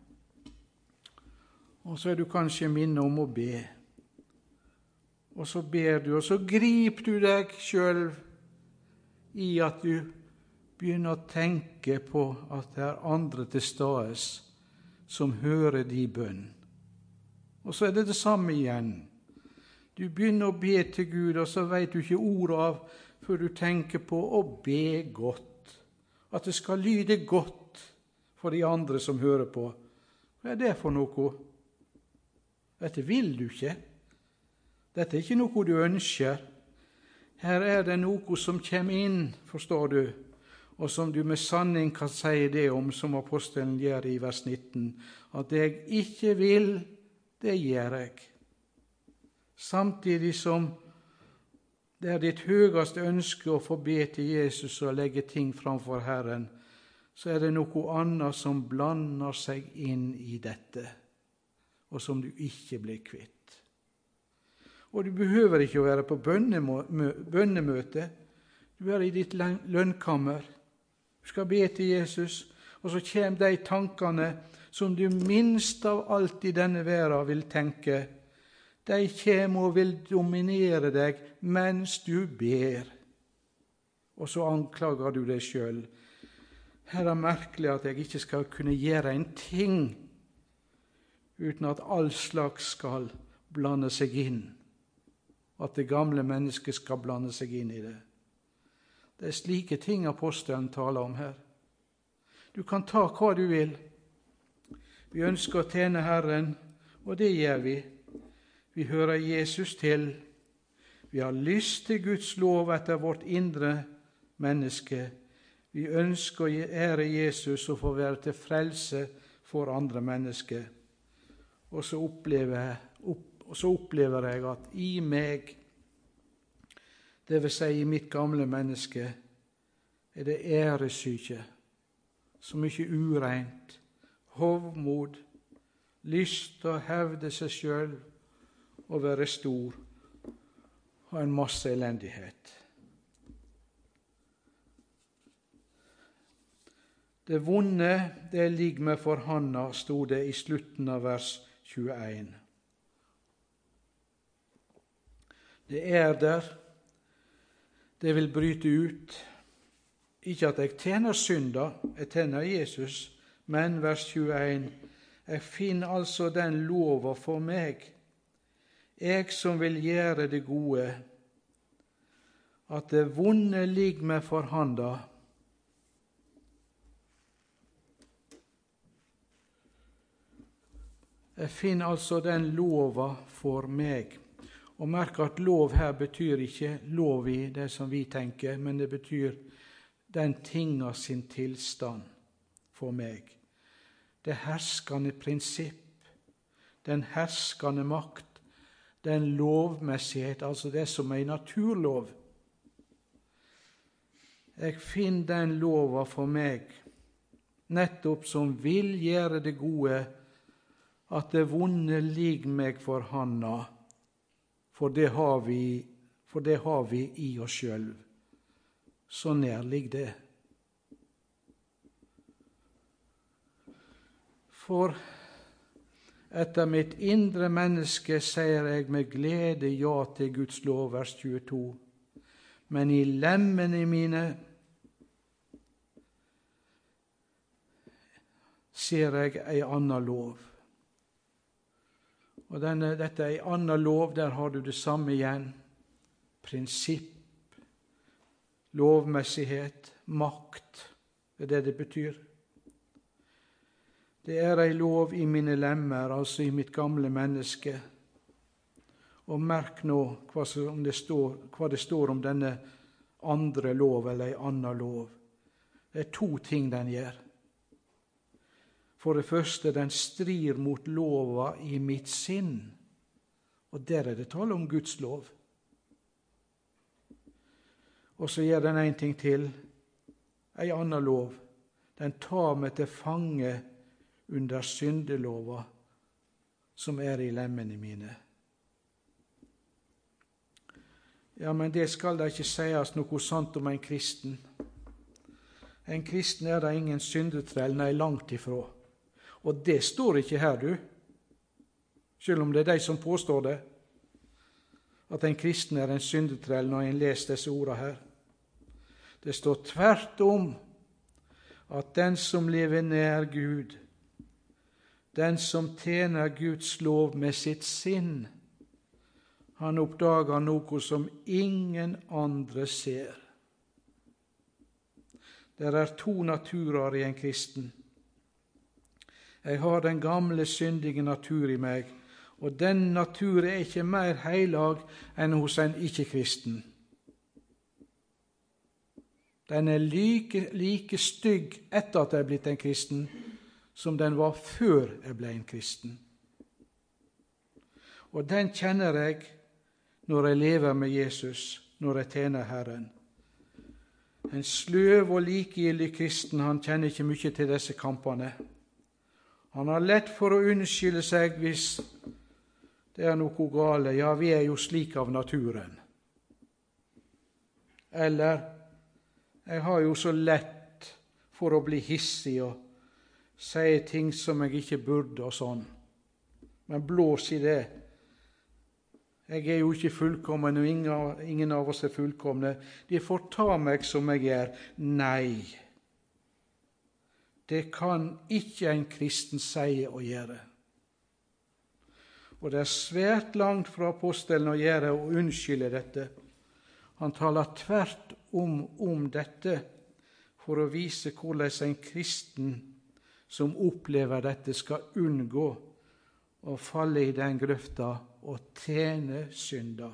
og så er du kanskje minnet om å be. Og så ber du, og så griper du deg selv i at du begynner å tenke på at det er andre til stades som hører de bønn. Og så er det det samme igjen. Du begynner å be til Gud, og så vet du ikke ordet av før du tenker på å be godt. At det skal lyde godt for de andre som hører på. Hva er det for noe? Dette vil du ikke. Dette er ikke noe du ønsker. Her er det noe som kommer inn, forstår du, og som du med sanning kan si det om, som apostelen gjør i vers nitten, at det jeg ikke vil, det gjør jeg. Samtidig som det er ditt høyeste ønske å få be til Jesus og legge ting framfor Herren, så er det noe annet som blander seg inn i dette, og som du ikke blir kvitt. Og du behøver ikke å være på bønnemøte. Du er i ditt lønnkammer. Du skal be til Jesus, og så kommer de tankene som du minst av alt i denne verden vil tenke. De kommer og vil dominere deg mens du ber. Og så anklager du deg selv. Her er det merkelig at jeg ikke skal kunne gjøre en ting uten at all slags skal blande seg inn. At det gamle mennesket skal blande seg inn i det. Det er slike ting apostelen taler om her. Du kan ta hva du vil. Vi ønsker å tjene Herren, og det gjør vi. Vi hører Jesus til. Vi har lyst til Guds lov etter vårt indre menneske. Vi ønsker å ære Jesus og få være til frelse for andre mennesker. Og så opplever jeg, opp, og så opplever jeg at i meg, det vil si i mitt gamle menneske, er det æresyke, så mye ureint, hovmod, lyst å hevde seg selv og være stor, og en masse elendighet. Det vonde, det ligger meg for handa, stod det i slutten av vers tjueen. Det er der, det vil bryte ut. Ikke at jeg tjener synda, jeg tjener Jesus, men vers tjueen, jeg finner altså den lova for meg, jeg som vil gjøre det gode, at det vonde ligger meg for handa. Jeg finner altså den lova for meg. Og merk at lov her betyr ikke lov i det som vi tenker, men det betyr den tinga sin tilstand for meg. Det herskende prinsipp, den herskende makt, den lovmessighet, altså det som er naturlov. Jeg finner den lova for meg, nettopp som vil gjøre det gode, at det vonde ligger meg for handa, for det har vi, for det har vi i oss sjølv. Så nær ligger det. For etter mitt indre menneske sier jeg med glede ja til Guds lov, vers tjueto. Men i lemmene mine ser jeg ei anna lov. Og denne, dette er en annen lov, der har du det samme igjen. Prinsipp, lovmessighet, makt, det er det det betyr. Det er ei lov i mine lemmer, altså i mitt gamle menneske. Og merk nå hva, som det, står, hva det står om denne andre lov, eller ei annen lov. Det er to ting den gjør. For det første, den strir mot lova i mitt sinn. Og der er det tale om Guds lov. Og så gjør den en ting til, ei annen lov. Den tar meg til fange under syndelova som er i lemmene mine. Ja, men det skal da ikke sies noe sant om en kristen. En kristen er da ingen syndetrell, nei, langt ifra. Og det står ikke her, du, selv om det er de som påstår det, at en kristen er en syndetrell når en leser disse ordene her. Det står tvert om at den som lever nær Gud, den som tjener Guds lov med sitt sinn, han oppdager noe som ingen andre ser. Det er to naturer i en kristen. Jeg har den gamle, syndige natur i meg, og den natur er ikke mer heilag enn hos en ikke-kristen. Den er like, like stygg etter at jeg er blitt en kristen, som den var før jeg ble en kristen. Og den kjenner jeg når jeg lever med Jesus, når jeg tjener Herren. En sløv og likegyldig kristen, han kjenner ikke mye til disse kampene. Han har lett for å unnskylde seg hvis det er noe gale. Ja, vi er jo slik av naturen. Eller, jeg har jo så lett for å bli hissig og si ting som jeg ikke burde og sånn. Men blås i det. Jeg er jo ikke fullkommen, og ingen, ingen av oss er fullkomne. De får ta meg som jeg er. Nei. Det kan ikke en kristen si og gjøre. Og det er svært langt fra apostelen å gjøre og unnskylde dette. Han taler tvert om, om dette for å vise hvordan en kristen som opplever dette skal unngå å falle i den grøfta og tjene synda.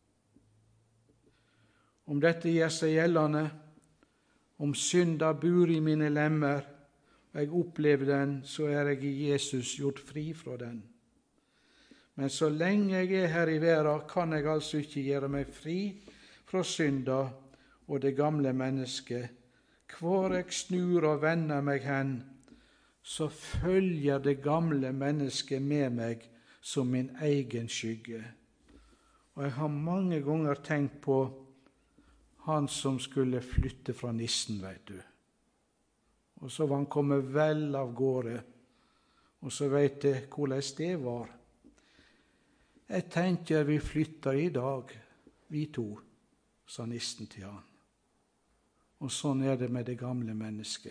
Om dette gjør seg gjeldende, om synda bor i mine lemmer, jeg opplever den, så er jeg i Jesus gjort fri fra den. Men så lenge jeg er her i verden, kan jeg altså ikke gjøre meg fri fra synda og det gamle mennesket. Hvor jeg snur og vender meg hen, så følger det gamle mennesket med meg som min egen skygge. Og jeg har mange ganger tenkt på han som skulle flytte fra nissen, vet du. Og så var han kommet vel av gårde, og så vet jeg hvordan det var. Jeg tenker vi flytter i dag, vi to, sa nissen til han. Og sånn er det med det gamle mennesket.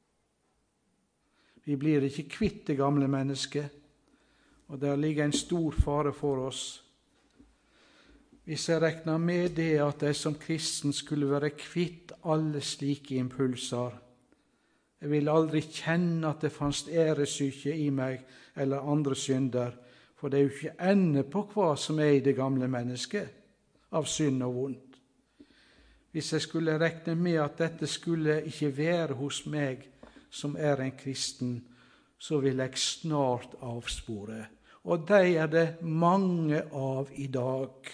Vi blir ikke kvitt det gamle mennesket, og der ligger en stor fare for oss. Hvis jeg regner med det at jeg som kristen skulle være kvitt alle slike impulser, jeg vil aldri kjenne at det fanns æresyke i meg eller andre synder, for det er jo ikke ende på hva som er i det gamle mennesket, av synd og vondt. Hvis jeg skulle regne med at dette skulle ikke være hos meg som er en kristen, så vil jeg snart avspore. Og de er det mange av i dag.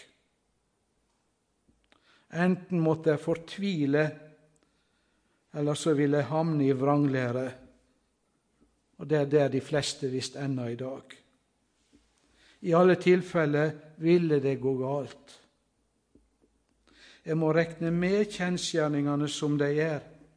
Enten måtte jeg fortvile, eller så vil jeg havne i vranglære. Og det er der de fleste visst ennå i dag. I alle tilfeller ville det gå galt. Jeg må regne med kjensgjerningene som de er.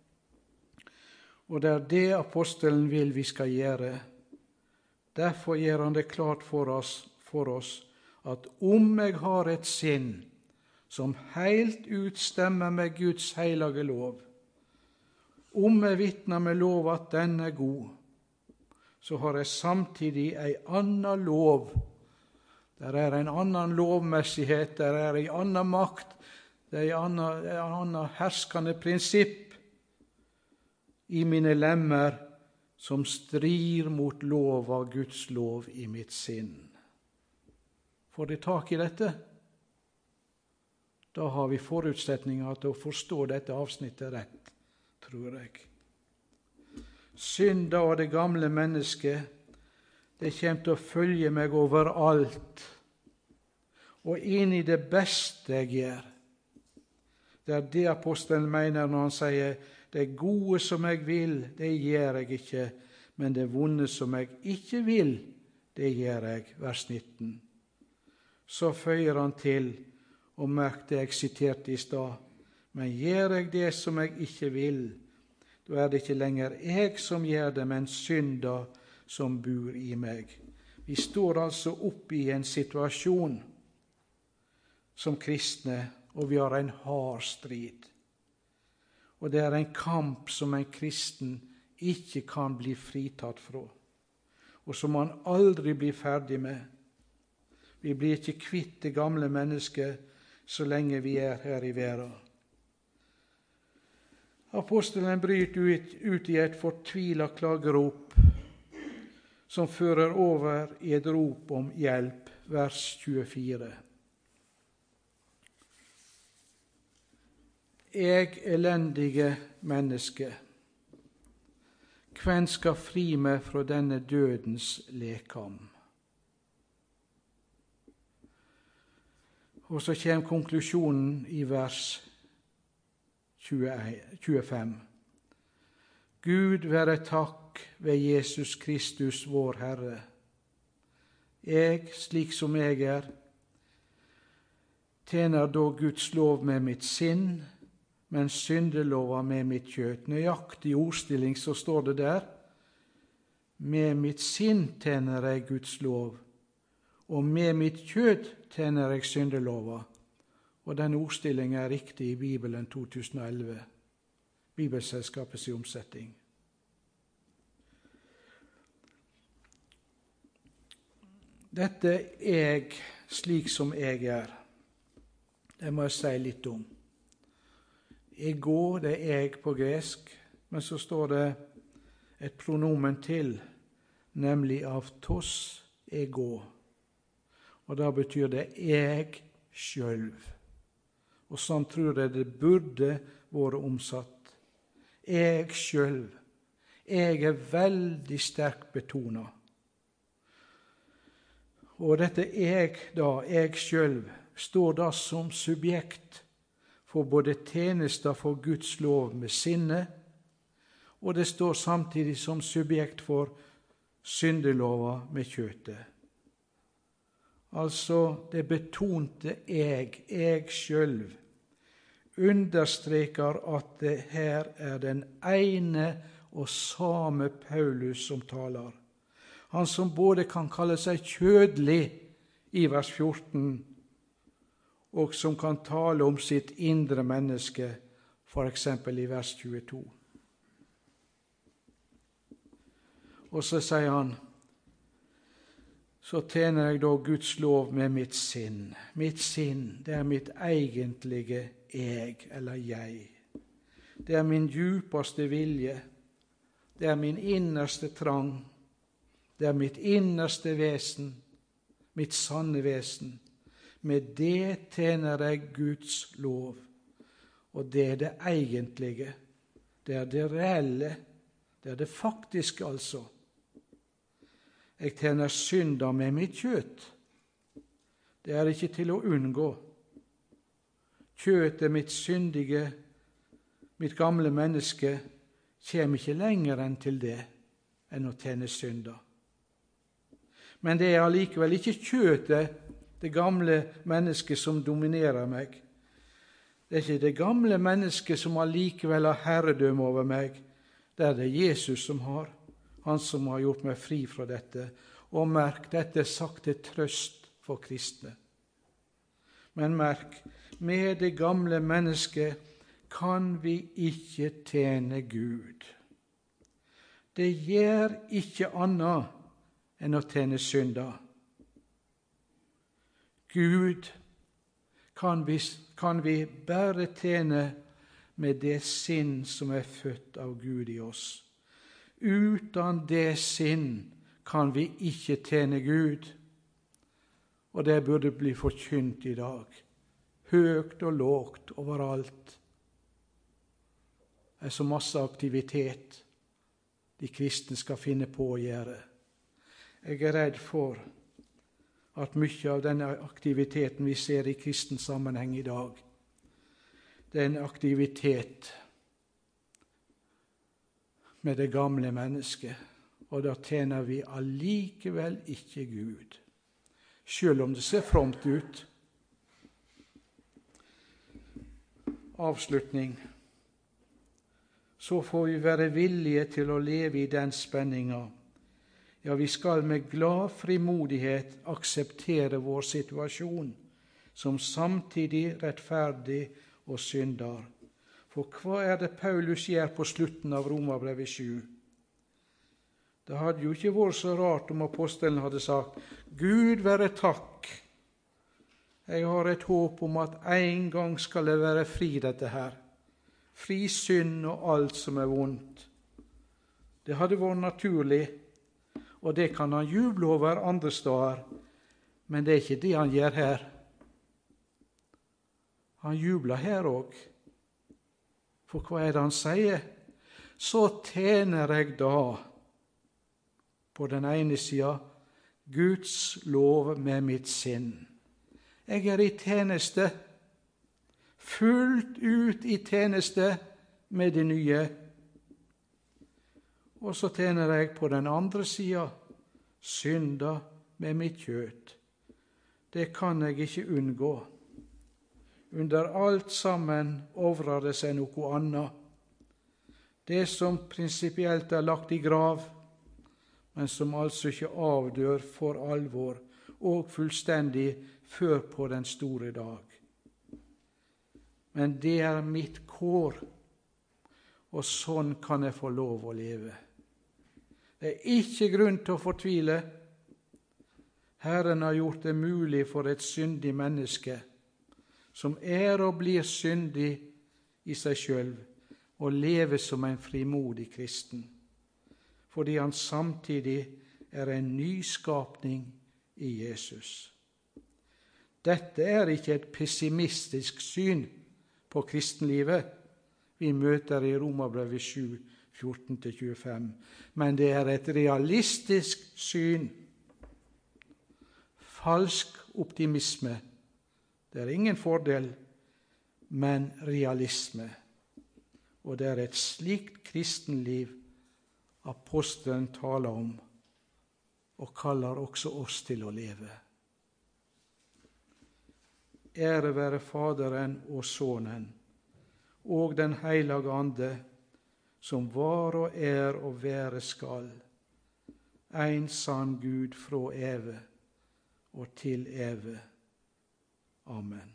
Og det er det apostelen vil vi skal gjøre. Derfor gjør han det klart for oss, for oss at om jeg har et sinn som helt utstemmer med Guds hellige lov, om jeg vitner med lov at den er god, så har jeg samtidig en annen lov. Der er en annen lovmessighet, der er en annen makt, det er en annen, en annen herskende prinsipp i mine lemmer som strir mot lov av Guds lov i mitt sinn. Får de tak i dette? Da har vi forutsetninger til å forstå dette avsnittet rett, tror jeg. Synda og det gamle mennesket, det kommer til å følge meg overalt, og inn i det beste jeg gjør. Det er det apostelen mener når han sier, det gode som jeg vil, det gjør jeg ikke, men det vonde som jeg ikke vil, det gjør jeg. Vers nitten. Så føyer han til, og merk det jeg siterte i stad, men gjør jeg det som jeg ikke vil, da er det ikke lenger jeg som gjør det, men synda som bor i meg. Vi står altså oppe i en situasjon som kristne, og vi har en hard strid. Og det er en kamp som en kristen ikke kan bli fritatt fra, og som man aldri blir ferdig med. Vi blir ikke kvitt det gamle mennesket så lenge vi er her i verden. Apostelen bryter ut, ut i et fortvilet klagerop, som fører over i et rop om hjelp, vers tjuefire. Jeg elendige menneske, hvem skal fri meg fra denne dødens lekam? Og så kommer konklusjonen i vers tjuefem. Gud være takk ved Jesus Kristus, vår Herre. Jeg, slik som jeg er, tjener da Guds lov med mitt sinn, men syndelova med mitt kjøtt. Nøyaktig ordstilling så står det der. Med mitt sinn tjener jeg Guds lov, og med mitt kjøtt tjener jeg syndelova. Og den ordstillingen er riktig i Bibelen to tusen og elleve, Bibelselskapets omsetning. Dette er jeg slik som jeg er. Det må jeg si litt om. Ego, det er jeg på gresk, men så står det et pronomen til, nemlig av tos ego. Og da betyr det jeg sjølv. Og sånn tror jeg det burde vært omsatt. Jeg sjølv. Jeg er veldig sterkt betonet. Og dette jeg da, jeg selv, står da som subjekt for både tjenester for Guds lov med sinne, og det står samtidig som subjekt for syndelova med kjøtet. Altså det betonte jeg, jeg selv, understreker at det her er den ene og samme Paulus som taler. Han som både kan kalle seg kjødelig i vers fjorten, og som kan tale om sitt indre menneske, for eksempel i vers tjueto. Og så sier han, så tjener jeg da Guds lov med mitt sinn. Mitt sinn, det er mitt egentlige jeg, eller jeg. Det er min djupeste vilje. Det er min innerste trang. Det er mitt innerste vesen, mitt sanne vesen. Med det tjener jeg Guds lov. Og det er det egentlige. Det er det reelle. Det er det faktiske, altså. Jeg tjener synder med mitt kjøtt. Det er ikke til å unngå. Kjøtet, mitt syndige, mitt gamle menneske, kommer ikke lenger enn til det, enn å tjene synder. Men det er allikevel ikke kjøtet, det gamle mennesket, som dominerer meg. Det er ikke det gamle mennesket som allikevel har herredømme over meg. Det er det Jesus som har. Han som har gjort meg fri fra dette. Og merk, dette er sagt til trøst for kristne. Men merk, med det gamle mennesket kan vi ikke tjene Gud. Det gjør ikke annet enn å tjene synder. Gud kan vi, kan vi bare tjene med det sinn som er født av Gud i oss. Uten det sinn kan vi ikke tjene Gud, og det burde bli forkynt i dag, høgt og lågt overalt. Det er så masse aktivitet de kristne skal finne på å gjøre. Jeg er redd for at mye av denne aktiviteten vi ser i kristen sammenheng i dag, det er en aktivitet med det gamle mennesket, og da tjener vi allikevel ikke Gud, selv om det ser fromt ut. Avslutning. Så får vi være villige til å leve i den spenninga. Ja, vi skal med glad frimodighet akseptere vår situasjon, som samtidig rettferdig og synder. For hva er det Paulus gjør på slutten av Romerbrevet sju? Det hadde jo ikke vært så rart om apostelen hadde sagt, Gud være takk, jeg har et håp om at en gang skal det være fri dette her, fri synd og alt som er vondt. Det hadde vært naturlig, og det kan han juble over andre steder, men det er ikke det han gjør her. Han jubler her også. For hva er det han sier? Så tjener jeg da, på den ene siden, Guds lov med mitt sinn. Jeg er i tjeneste, fullt ut i tjeneste med det nye. Og så tjener jeg på den andre siden, synda med mitt kjøtt. Det kan jeg ikke unngå. Under alt sammen overrar det seg noe annet. Det som prinsipielt er lagt i grav, men som altså ikke avdør for alvor og fullstendig før på den store dag. Men det er mitt kår, og sånn kan jeg få lov å leve. Det er ikke grunn til å fortvile. Herren har gjort det mulig for et syndig menneske, som er og blir syndig i seg selv, å leve som en frimodig kristen, fordi han samtidig er en nyskapning i Jesus. Dette er ikke et pessimistisk syn på kristenlivet vi møter i Romerbrevet sju, fjorten til tjuefem. Men det er et realistisk syn. Falsk optimisme. Det er ingen fordel, men realisme. Og det er et slikt kristenliv apostelen taler om, og kaller også oss til å leve. Ære være Faderen og Sønnen og den Hellige Ande, som var og er og være skal, ein sann Gud fra evig og til evig. Amen.